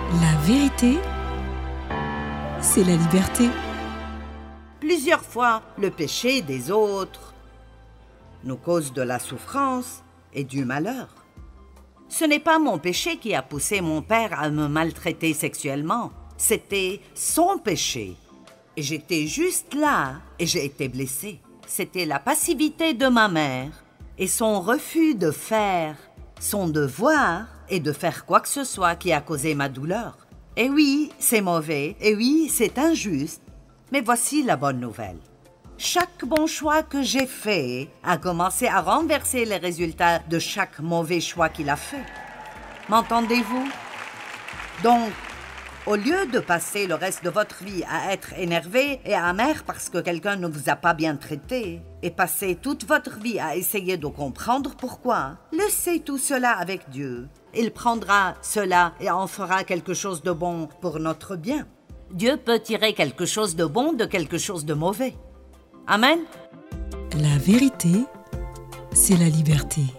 La vérité, c'est la liberté. Plusieurs fois, le péché des autres nous cause de la souffrance et du malheur. Ce n'est pas mon péché qui a poussé mon père à me maltraiter sexuellement. C'était son péché. Et j'étais juste là et j'ai été blessée. C'était la passivité de ma mère et son refus de faire son devoir et de faire quoi que ce soit qui a causé ma douleur. Et oui, c'est mauvais, et oui, c'est injuste. Mais voici la bonne nouvelle. Chaque bon choix que j'ai fait a commencé à renverser les résultats de chaque mauvais choix qu'il a fait. M'entendez-vous? Donc, au lieu de passer le reste de votre vie à être énervé et amer parce que quelqu'un ne vous a pas bien traité, et passer toute votre vie à essayer de comprendre pourquoi, laissez tout cela avec Dieu. Il prendra cela et en fera quelque chose de bon pour notre bien. Dieu peut tirer quelque chose de bon de quelque chose de mauvais. Amen. La vérité, c'est la liberté.